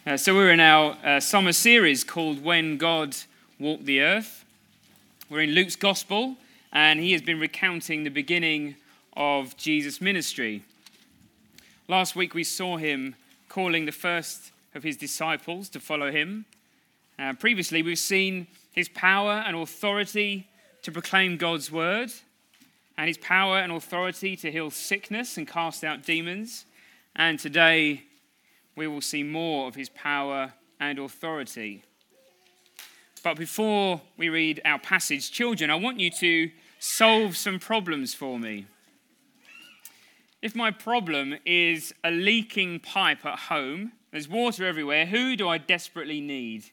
So we're in our summer series called When God Walked the Earth. We're in Luke's Gospel, and he has been recounting the beginning of Jesus' ministry. Last week we saw him calling the first of his disciples to follow him. Previously we've seen his power and authority to proclaim God's word, and his power and authority to heal sickness and cast out demons. And today we will see more of his power and authority. But before we read our passage, children, I want you to solve some problems for me. If my problem is a leaking pipe at home, there's water everywhere, who do I desperately need?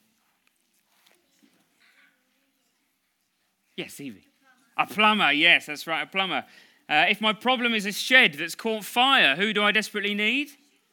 Yes, Evie. A plumber, yes, that's right, a plumber. If my problem is a shed that's caught fire, who do I desperately need?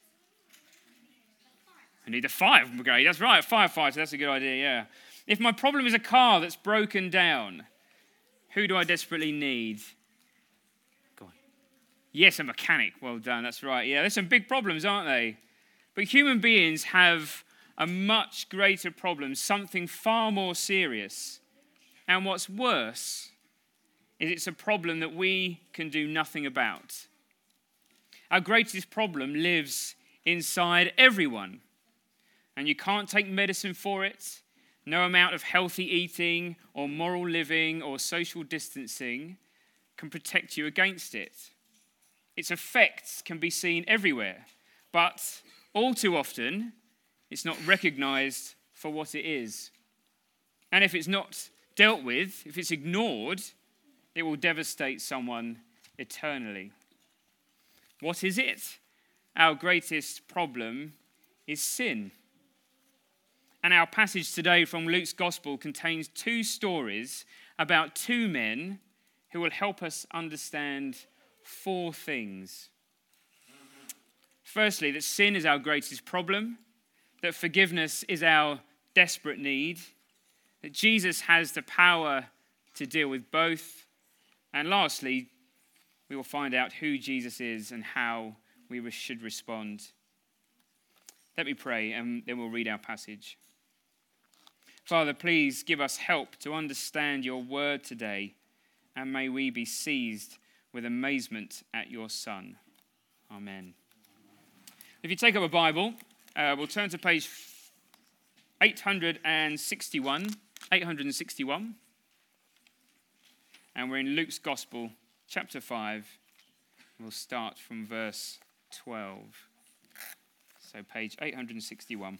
I need a fire brigade, that's right, a firefighter, that's a good idea, yeah. If my problem is a car that's broken down, who do I desperately need? Go on. Yes, a mechanic, well done, that's right, yeah. There's some big problems, aren't they? But human beings have a much greater problem, something far more serious. And what's worse is it's a problem that we can do nothing about. Our greatest problem lives inside everyone. And you can't take medicine for it. No amount of healthy eating or moral living or social distancing can protect you against it. Its effects can be seen everywhere, but all too often, it's not recognized for what it is. And if it's not dealt with, if it's ignored, it will devastate someone eternally. What is it? Our greatest problem is sin. And our passage today from Luke's Gospel contains two stories about two men who will help us understand four things. Firstly, that sin is our greatest problem, that forgiveness is our desperate need, that Jesus has the power to deal with both, and lastly, we will find out who Jesus is and how we should respond. Let me pray, and then we'll read our passage. Father, please give us help to understand your word today, and may we be seized with amazement at your Son. Amen. If you take up a Bible, we'll turn to page 861, and we're in Luke's Gospel, chapter 5. We'll start from verse 12. So page 861.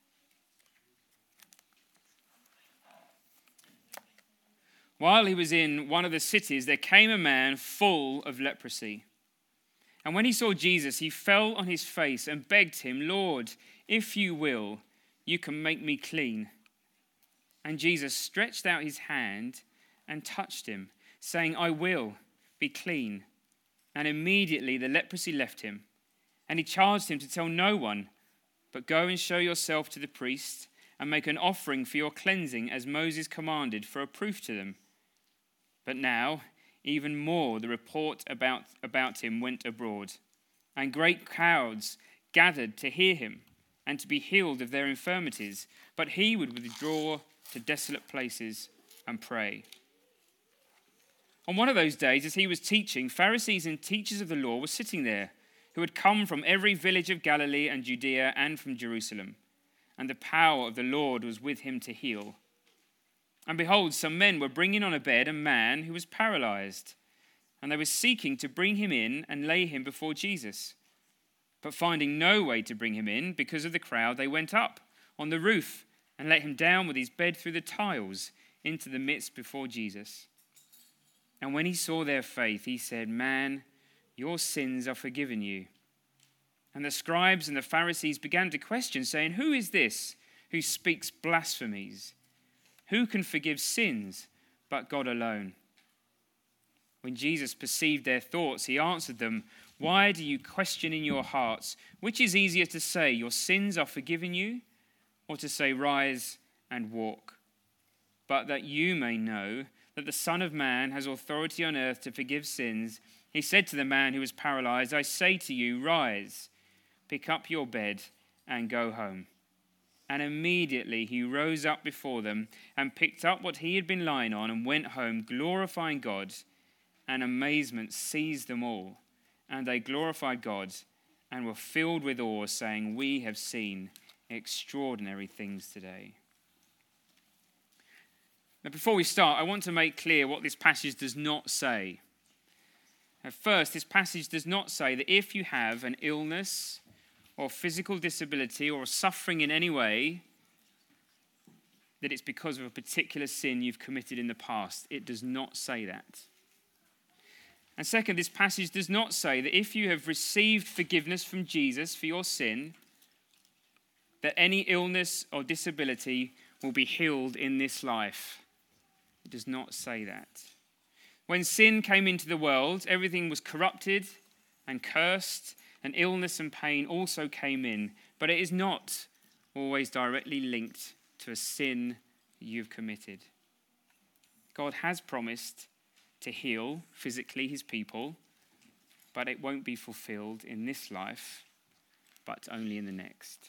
While he was in one of the cities, there came a man full of leprosy. And when he saw Jesus, he fell on his face and begged him, "Lord, if you will, you can make me clean." And Jesus stretched out his hand and touched him, saying, "I will, be clean." And immediately the leprosy left him. And he charged him to tell no one, but go and show yourself to the priest and make an offering for your cleansing as Moses commanded for a proof to them. But now, even more, the report about him went abroad, and great crowds gathered to hear him and to be healed of their infirmities. But he would withdraw to desolate places and pray. On one of those days, as he was teaching, Pharisees and teachers of the law were sitting there, who had come from every village of Galilee and Judea and from Jerusalem. And the power of the Lord was with him to heal. And behold, some men were bringing on a bed a man who was paralyzed, and they were seeking to bring him in and lay him before Jesus. But finding no way to bring him in because of the crowd, they went up on the roof and let him down with his bed through the tiles into the midst before Jesus. And when he saw their faith, he said, "Man, your sins are forgiven you." And the scribes and the Pharisees began to question, saying, "Who is this who speaks blasphemies? Who can forgive sins but God alone?" When Jesus perceived their thoughts, he answered them, "Why do you question in your hearts? Which is easier to say, 'Your sins are forgiven you,' or to say, 'Rise and walk'? But that you may know that the Son of Man has authority on earth to forgive sins, he said to the man who was paralyzed, 'I say to you, rise, pick up your bed and go home.' And immediately he rose up before them and picked up what he had been lying on and went home, glorifying God. And amazement seized them all. And they glorified God and were filled with awe, saying, "We have seen extraordinary things today." Now, before we start, I want to make clear what this passage does not say. At first, this passage does not say that if you have an illness or physical disability or suffering in any way, that it's because of a particular sin you've committed in the past. It does not say that. And second, this passage does not say that if you have received forgiveness from Jesus for your sin, that any illness or disability will be healed in this life. It does not say that. When sin came into the world, everything was corrupted and cursed, and illness and pain also came in. But it is not always directly linked to a sin you've committed. God has promised to heal physically his people, but it won't be fulfilled in this life, but only in the next.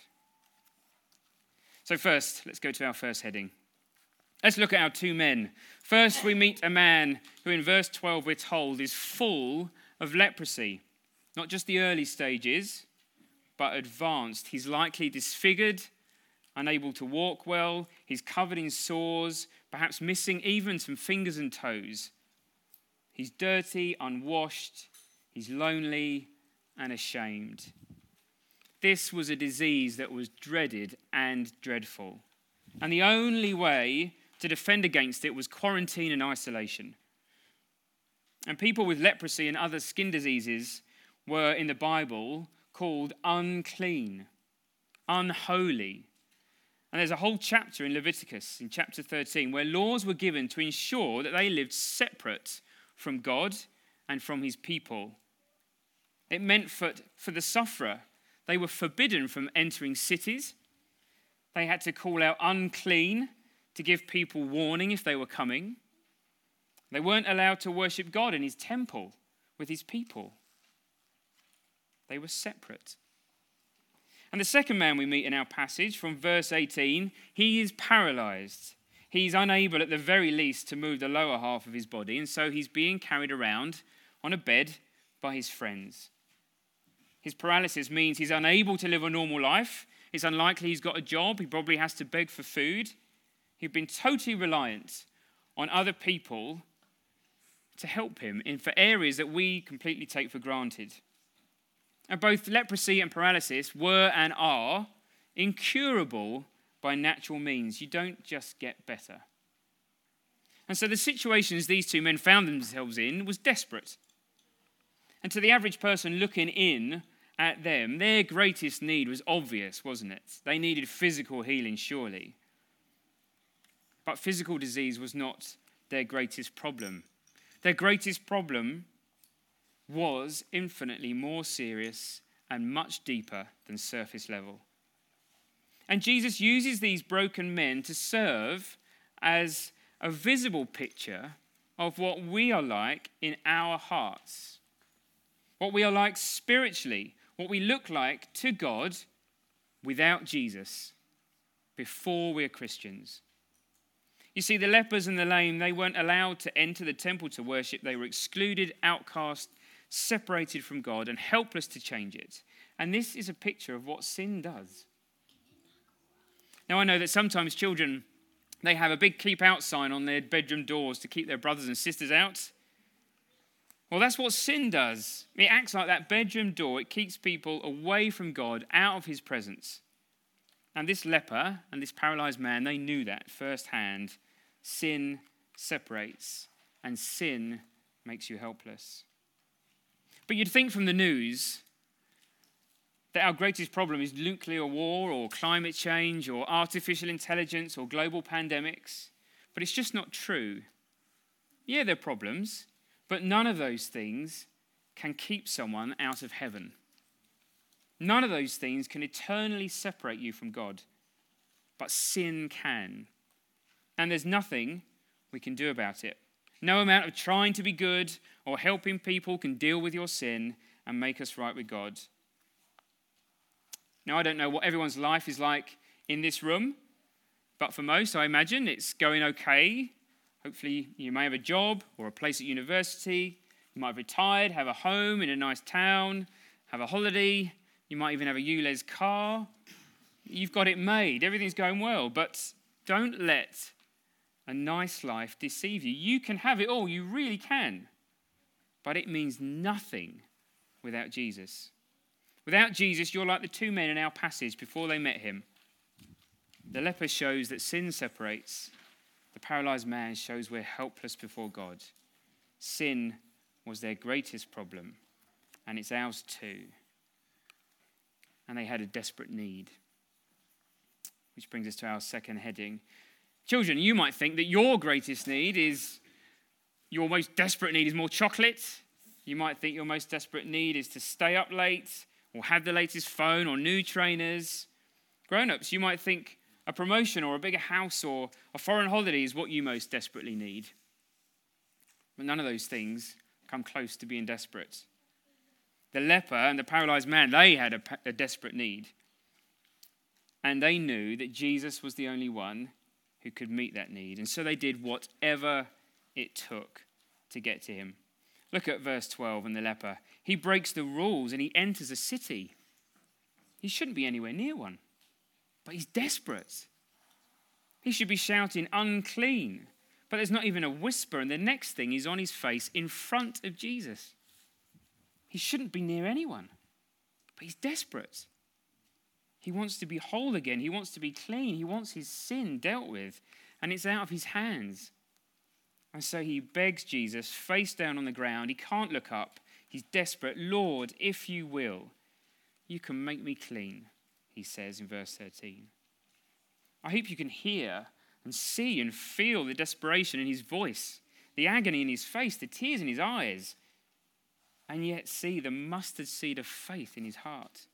So first, let's go to our first heading. Let's look at our two men. First, we meet a man who in verse 12 we're told is full of leprosy. Not just the early stages, but advanced. He's likely disfigured, unable to walk well. He's covered in sores, perhaps missing even some fingers and toes. He's dirty, unwashed. He's lonely and ashamed. This was a disease that was dreaded and dreadful. And the only way to defend against it was quarantine and isolation. And people with leprosy and other skin diseases were in the Bible called unclean, unholy. And there's a whole chapter in Leviticus, in chapter 13, where laws were given to ensure that they lived separate from God and from his people. It meant for the sufferer, they were forbidden from entering cities. They had to call out unclean to give people warning if they were coming. They weren't allowed to worship God in his temple with his people. They were separate. And the second man we meet in our passage from verse 18, he is paralyzed. He's unable at the very least to move the lower half of his body, and so he's being carried around on a bed by his friends. His paralysis means he's unable to live a normal life. It's unlikely he's got a job. He probably has to beg for food. He'd been totally reliant on other people to help him for areas that we completely take for granted. And both leprosy and paralysis were and are incurable by natural means. You don't just get better. And so the situations these two men found themselves in was desperate. And to the average person looking in at them, their greatest need was obvious, wasn't it? They needed physical healing, surely. But physical disease was not their greatest problem. Their greatest problem was infinitely more serious and much deeper than surface level. And Jesus uses these broken men to serve as a visible picture of what we are like in our hearts, what we are like spiritually, what we look like to God without Jesus before we're Christians. You see, the lepers and the lame, they weren't allowed to enter the temple to worship. They were excluded, outcast, separated from God, and helpless to change it. And this is a picture of what sin does. Now, I know that sometimes children, they have a big keep out sign on their bedroom doors to keep their brothers and sisters out. Well, that's what sin does. It acts like that bedroom door. It keeps people away from God, out of his presence. And this leper and this paralyzed man, they knew that firsthand. Sin separates, and sin makes you helpless. But you'd think from the news that our greatest problem is nuclear war or climate change or artificial intelligence or global pandemics. But it's just not true. Yeah, there are problems, but none of those things can keep someone out of heaven. None of those things can eternally separate you from God, but sin can. And there's nothing we can do about it. No amount of trying to be good or helping people can deal with your sin and make us right with God. Now, I don't know what everyone's life is like in this room. But for most, I imagine, it's going okay. Hopefully, you may have a job or a place at university. You might have retired, have a home in a nice town, have a holiday. You might even have a ULEZ car. You've got it made. Everything's going well. But don't let a nice life deceive you. You can have it all. You really can. But it means nothing without Jesus. Without Jesus, you're like the two men in our passage before they met him. The leper shows that sin separates. The paralyzed man shows we're helpless before God. Sin was their greatest problem, and it's ours too. And they had a desperate need. Which brings us to our second heading. Children, you might think that your greatest need is, your most desperate need is more chocolate. You might think your most desperate need is to stay up late or have the latest phone or new trainers. Grown-ups, you might think a promotion or a bigger house or a foreign holiday is what you most desperately need. But none of those things come close to being desperate. The leper and the paralyzed man, they had a desperate need. And they knew that Jesus was the only one who could meet that need. And so they did whatever it took to get to him. Look at verse 12 and the leper. He breaks the rules and he enters a city. He shouldn't be anywhere near one, but he's desperate. He should be shouting, unclean. But there's not even a whisper, and the next thing he's on his face in front of Jesus. He shouldn't be near anyone, but he's desperate. He wants to be whole again. He wants to be clean. He wants his sin dealt with, and it's out of his hands. And so he begs Jesus, face down on the ground. He can't look up. He's desperate. Lord, if you will, you can make me clean, he says in verse 13. I hope you can hear and see and feel the desperation in his voice, the agony in his face, the tears in his eyes, and yet see the mustard seed of faith in his heart.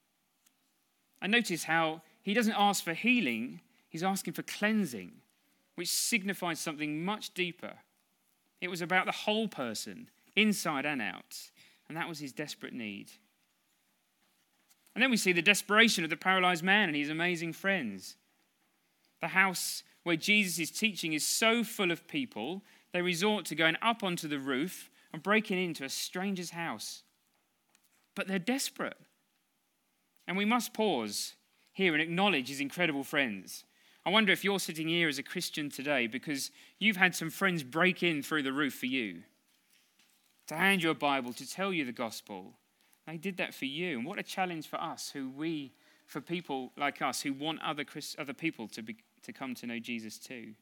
And notice how he doesn't ask for healing, he's asking for cleansing, which signifies something much deeper. It was about the whole person, inside and out, and that was his desperate need. And then we see the desperation of the paralyzed man and his amazing friends. The house where Jesus is teaching is so full of people, they resort to going up onto the roof and breaking into a stranger's house. But they're desperate. And we must pause here and acknowledge his incredible friends. I wonder if you're sitting here as a Christian today because you've had some friends break in through the roof for you, to hand you a Bible, to tell you the gospel. They did that for you. And what a challenge for us, for people like us who want other people to come to know Jesus too.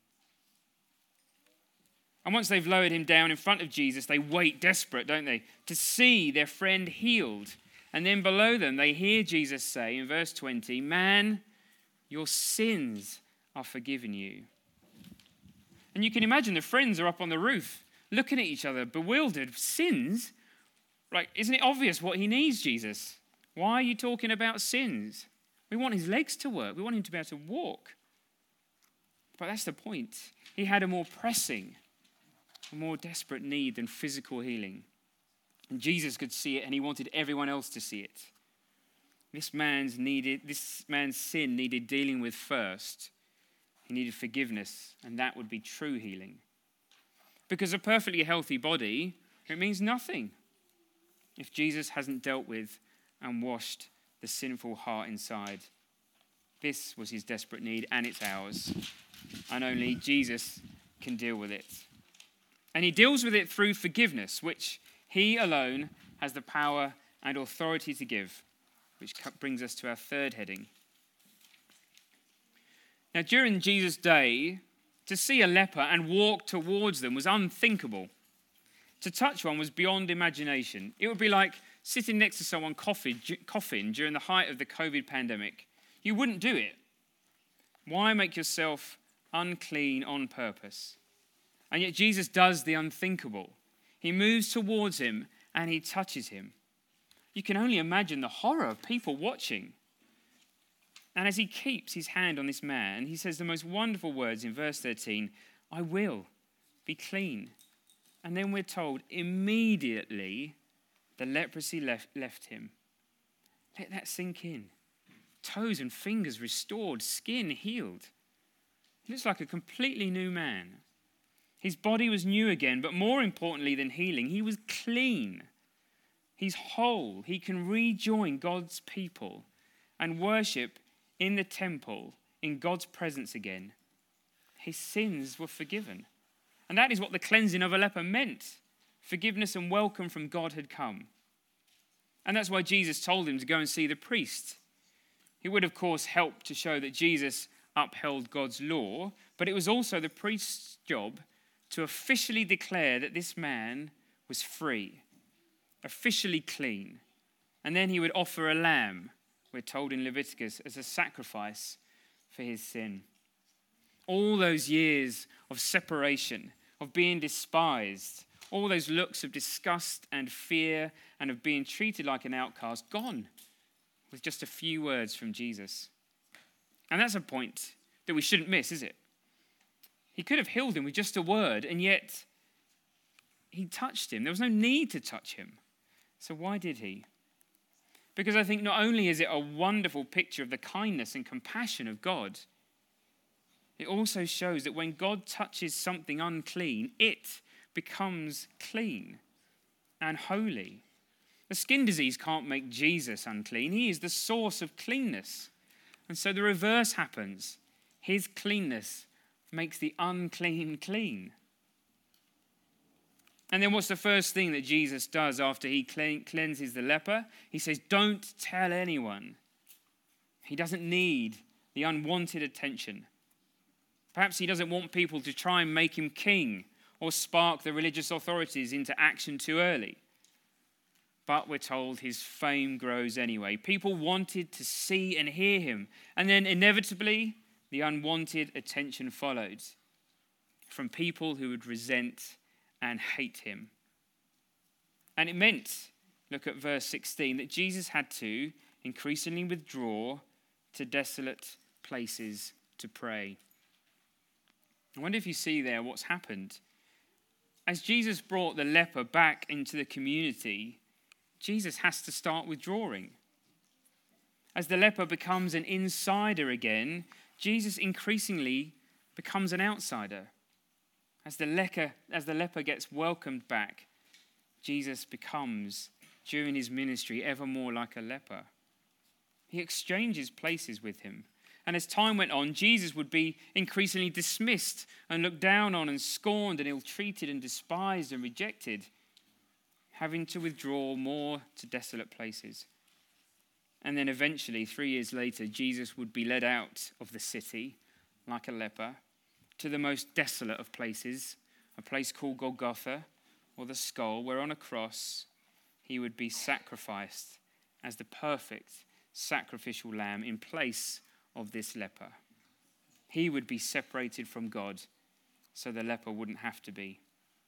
And once they've lowered him down in front of Jesus, they wait desperate, don't they, to see their friend healed. And then below them, they hear Jesus say in verse 20, "Man, your sins are forgiven you." And you can imagine the friends are up on the roof, looking at each other, bewildered. Sins? Like, isn't it obvious what he needs, Jesus? Why are you talking about sins? We want his legs to work. We want him to be able to walk. But that's the point. He had a more pressing, a more desperate need than physical healing. And Jesus could see it, and he wanted everyone else to see it. This man's sin needed dealing with first. He needed forgiveness, and that would be true healing. Because a perfectly healthy body, it means nothing if Jesus hasn't dealt with and washed the sinful heart inside. This was his desperate need, and it's ours. And only Jesus can deal with it. And he deals with it through forgiveness, which he alone has the power and authority to give, which brings us to our third heading. Now, during Jesus' day, to see a leper and walk towards them was unthinkable. To touch one was beyond imagination. It would be like sitting next to someone coughing during the height of the COVID pandemic. You wouldn't do it. Why make yourself unclean on purpose? And yet Jesus does the unthinkable. He moves towards him and he touches him. You can only imagine the horror of people watching. And as he keeps his hand on this man, he says the most wonderful words in verse 13, "I will be clean." And then we're told immediately the leprosy left him. Let that sink in. toes and fingers restored, skin healed. He looks like a completely new man. His body was new again, but more importantly than healing, he was clean. He's whole. He can rejoin God's people and worship in the temple in God's presence again. His sins were forgiven. And that is what the cleansing of a leper meant. Forgiveness and welcome from God had come. And that's why Jesus told him to go and see the priest. It would, of course, help to show that Jesus upheld God's law, but it was also the priest's job to officially declare that this man was free, officially clean. And then he would offer a lamb, we're told in Leviticus, as a sacrifice for his sin. All those years of separation, of being despised, all those looks of disgust and fear and of being treated like an outcast, gone with just a few words from Jesus. And that's a point that we shouldn't miss, is it? He could have healed him with just a word, and yet he touched him. There was no need to touch him. So why did he? Because I think not only is it a wonderful picture of the kindness and compassion of God, it also shows that when God touches something unclean, it becomes clean and holy. The skin disease can't make Jesus unclean. He is the source of cleanness. And so the reverse happens. His cleanness makes the unclean clean. And then what's the first thing that Jesus does after he cleanses the leper? He says, don't tell anyone. He doesn't need the unwanted attention. Perhaps he doesn't want people to try and make him king or spark the religious authorities into action too early. But we're told his fame grows anyway. People wanted to see and hear him. And then inevitably, the unwanted attention followed from people who would resent and hate him. And it meant, look at verse 16, that Jesus had to increasingly withdraw to desolate places to pray. I wonder if you see there what's happened. As Jesus brought the leper back into the community, Jesus has to start withdrawing. As the leper becomes an insider again, Jesus increasingly becomes an outsider. As the leper gets welcomed back, Jesus becomes, during his ministry, ever more like a leper. He exchanges places with him. And as time went on, Jesus would be increasingly dismissed and looked down on and scorned and ill-treated and despised and rejected, having to withdraw more to desolate places. And then eventually, 3 years later, Jesus would be led out of the city like a leper to the most desolate of places, a place called Golgotha, or the skull, where on a cross he would be sacrificed as the perfect sacrificial lamb in place of this leper. He would be separated from God, so the leper wouldn't have to be.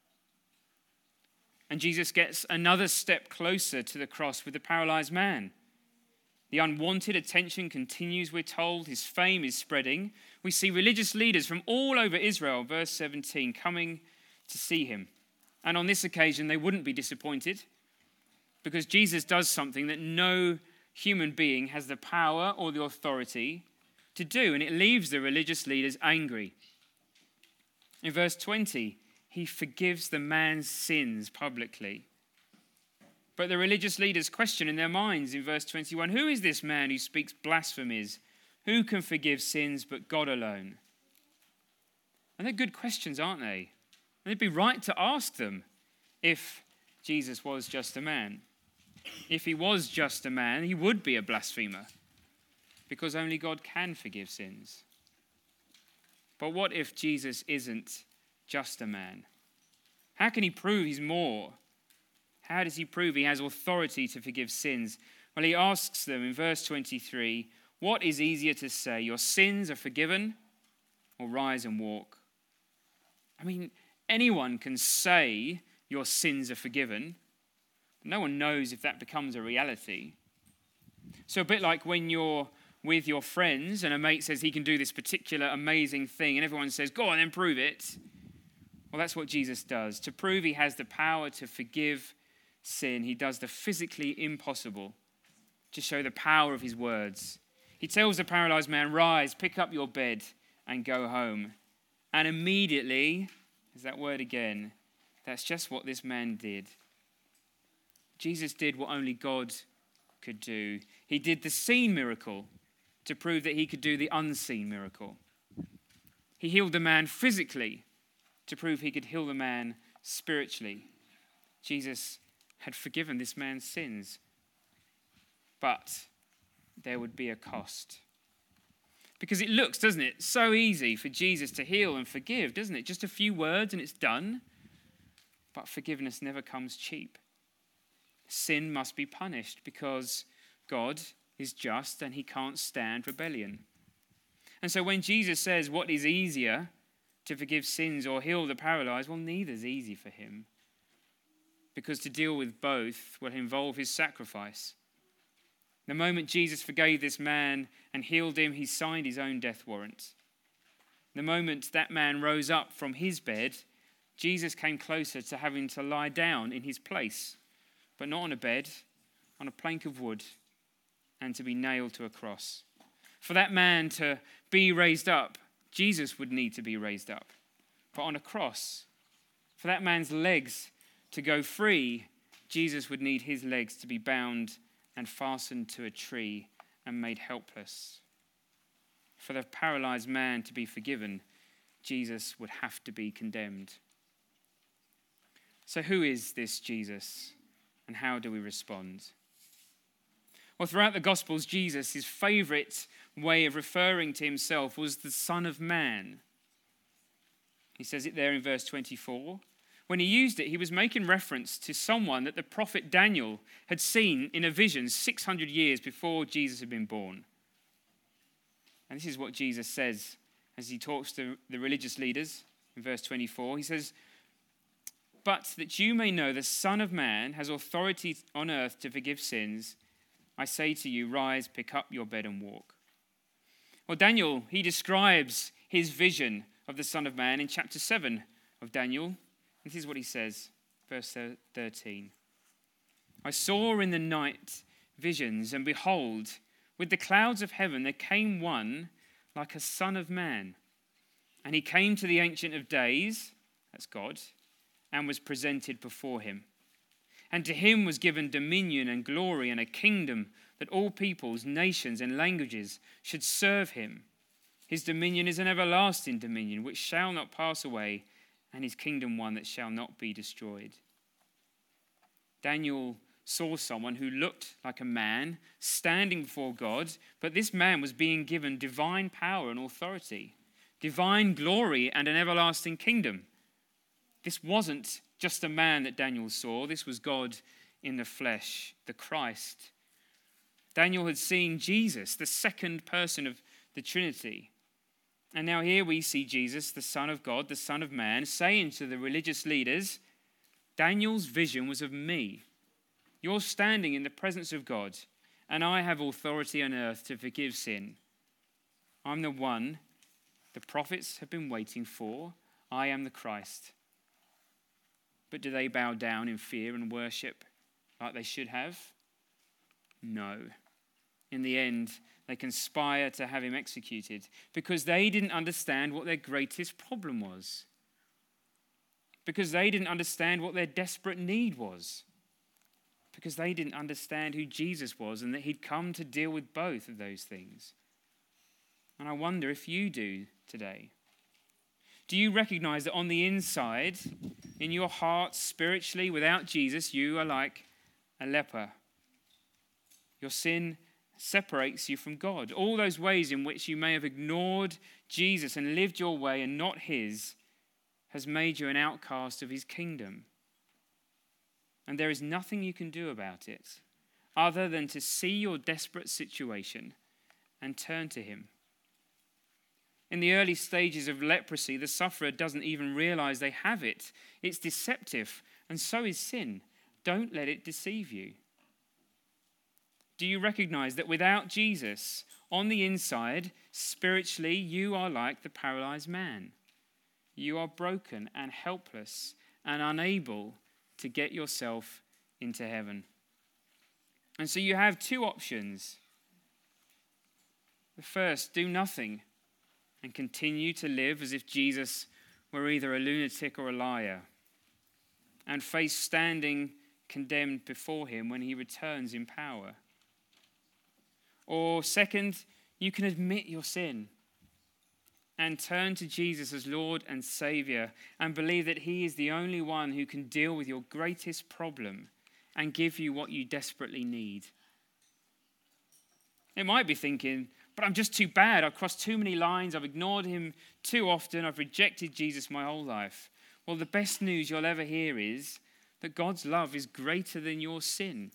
And Jesus gets another step closer to the cross with the paralyzed man. The unwanted attention continues, we're told. His fame is spreading. We see religious leaders from all over Israel, verse 17, coming to see him. And on this occasion, they wouldn't be disappointed because Jesus does something that no human being has the power or the authority to do, and it leaves the religious leaders angry. In verse 20, he forgives the man's sins publicly. But the religious leaders question in their minds in verse 21, who is this man who speaks blasphemies? Who can forgive sins but God alone? And they're good questions, aren't they? And it'd be right to ask them if Jesus was just a man. If he was just a man, he would be a blasphemer because only God can forgive sins. But what if Jesus isn't just a man? How can he prove he's more? How does he prove he has authority to forgive sins? Well, he asks them in verse 23, what is easier to say, your sins are forgiven, or rise and walk? I mean, anyone can say your sins are forgiven, but no one knows if that becomes a reality. So a bit like when you're with your friends and a mate says he can do this particular amazing thing and everyone says, go on then prove it. Well, that's what Jesus does. To prove he has the power to forgive sin, he does the physically impossible to show the power of his words. He tells the paralyzed man, rise, pick up your bed and go home. And immediately, there's that word again, that's just what this man did. Jesus did what only God could do. He did the seen miracle to prove that he could do the unseen miracle. He healed the man physically to prove he could heal the man spiritually. Jesus had forgiven this man's sins. But there would be a cost. Because it looks, doesn't it, so easy for Jesus to heal and forgive, doesn't it? Just a few words and it's done. But forgiveness never comes cheap. Sin must be punished because God is just and he can't stand rebellion. And so when Jesus says what is easier, to forgive sins or heal the paralyzed, well, neither is easy for him. Because to deal with both will involve his sacrifice. The moment Jesus forgave this man and healed him, he signed his own death warrant. The moment that man rose up from his bed, Jesus came closer to having to lie down in his place, but not on a bed, on a plank of wood, and to be nailed to a cross. For that man to be raised up, Jesus would need to be raised up. But on a cross, for that man's legs to go free, Jesus would need his legs to be bound and fastened to a tree and made helpless. For the paralyzed man to be forgiven, Jesus would have to be condemned. So who is this Jesus, and how do we respond? Well, throughout the Gospels, Jesus, his favourite way of referring to himself was the Son of Man. He says it there in verse 24. When he used it, he was making reference to someone that the prophet Daniel had seen in a vision 600 years before Jesus had been born. And this is what Jesus says as he talks to the religious leaders in verse 24. He says, "But that you may know the Son of Man has authority on earth to forgive sins, I say to you, rise, pick up your bed and walk." Well, Daniel, he describes his vision of the Son of Man in chapter 7 of Daniel. This is what he says, verse 13. "I saw in the night visions, and behold, with the clouds of heaven there came one like a son of man. And he came to the Ancient of Days," that's God, "and was presented before him. And to him was given dominion and glory and a kingdom that all peoples, nations, and languages should serve him. His dominion is an everlasting dominion which shall not pass away, and his kingdom one that shall not be destroyed." Daniel saw someone who looked like a man standing before God, but this man was being given divine power and authority, divine glory and an everlasting kingdom. This wasn't just a man that Daniel saw. This was God in the flesh, the Christ. Daniel had seen Jesus, the second person of the Trinity. And now here we see Jesus, the Son of God, the Son of Man, saying to the religious leaders, Daniel's vision was of me. You're standing in the presence of God, and I have authority on earth to forgive sin. I'm the one the prophets have been waiting for. I am the Christ. But do they bow down in fear and worship like they should have? No. In the end, they conspire to have him executed because they didn't understand what their greatest problem was. Because they didn't understand what their desperate need was. Because they didn't understand who Jesus was and that he'd come to deal with both of those things. And I wonder if you do today. Do you recognize that on the inside, in your heart, spiritually, without Jesus, you are like a leper? Your sin separates you from God. All those ways in which you may have ignored Jesus and lived your way and not his has made you an outcast of his kingdom. And there is nothing you can do about it other than to see your desperate situation and turn to him. In the early stages of leprosy, the sufferer doesn't even realize they have it. It's deceptive, and so is sin. Don't let it deceive you. Do you recognize that without Jesus, on the inside, spiritually, you are like the paralyzed man? You are broken and helpless and unable to get yourself into heaven. And so you have two options. The first, do nothing and continue to live as if Jesus were either a lunatic or a liar, and face standing condemned before him when he returns in power. Or second, you can admit your sin and turn to Jesus as Lord and Saviour and believe that he is the only one who can deal with your greatest problem and give you what you desperately need. It might be thinking, but I'm just too bad. I've crossed too many lines. I've ignored him too often. I've rejected Jesus my whole life. Well, the best news you'll ever hear is that God's love is greater than your sin.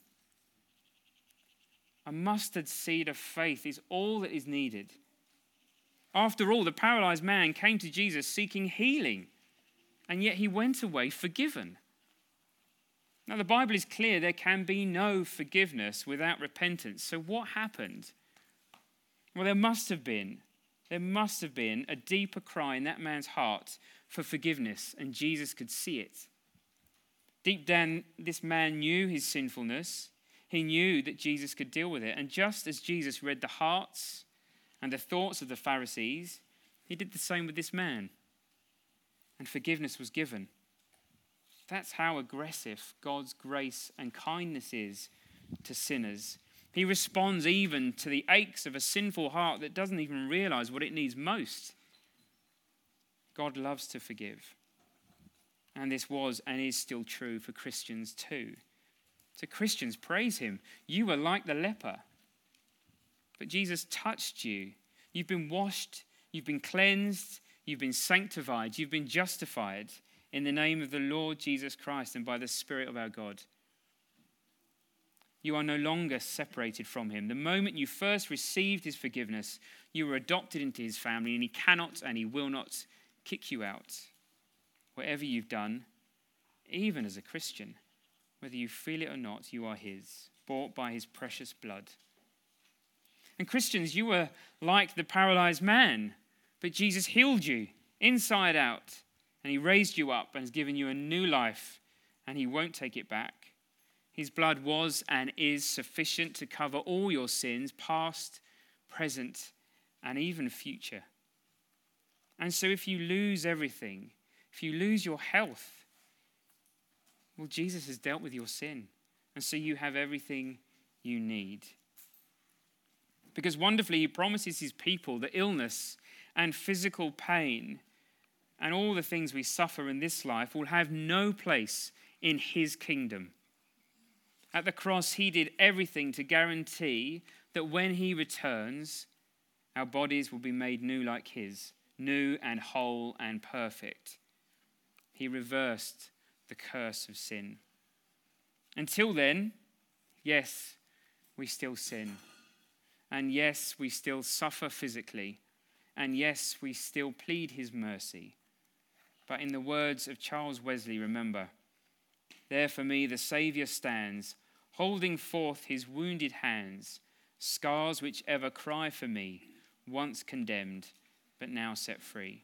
A mustard seed of faith is all that is needed. After all, the paralyzed man came to Jesus seeking healing, and yet he went away forgiven. Now, the Bible is clear there can be no forgiveness without repentance. So what happened? Well, there must have been a deeper cry in that man's heart for forgiveness, and Jesus could see it. Deep down, this man knew his sinfulness. He knew that Jesus could deal with it. And just as Jesus read the hearts and the thoughts of the Pharisees, he did the same with this man. And forgiveness was given. That's how aggressive God's grace and kindness is to sinners. He responds even to the aches of a sinful heart that doesn't even realize what it needs most. God loves to forgive. And this was and is still true for Christians too. So Christians, praise him. You were like the leper, but Jesus touched you. You've been washed, you've been cleansed, you've been sanctified, you've been justified in the name of the Lord Jesus Christ and by the Spirit of our God. You are no longer separated from him. The moment you first received his forgiveness, you were adopted into his family, and he cannot and he will not kick you out. Whatever you've done, even as a Christian, whether you feel it or not, you are his, bought by his precious blood. And Christians, you were like the paralyzed man, but Jesus healed you inside out, and he raised you up and has given you a new life, and he won't take it back. His blood was and is sufficient to cover all your sins, past, present, and even future. And so if you lose everything, if you lose your health, well, Jesus has dealt with your sin. And so you have everything you need. Because wonderfully, he promises his people that illness and physical pain and all the things we suffer in this life will have no place in his kingdom. At the cross, he did everything to guarantee that when he returns, our bodies will be made new like his, new and whole and perfect. He reversed the curse of sin. Until then, yes, we still sin. And yes, we still suffer physically. And yes, we still plead his mercy. But in the words of Charles Wesley, remember, there for me the Saviour stands, holding forth his wounded hands, scars which ever cry for me, once condemned, but now set free.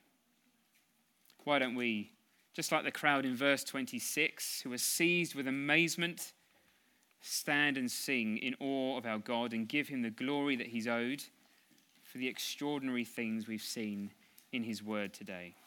Why don't we, just like the crowd in verse 26, who are seized with amazement, stand and sing in awe of our God and give him the glory that he's owed for the extraordinary things we've seen in his word today.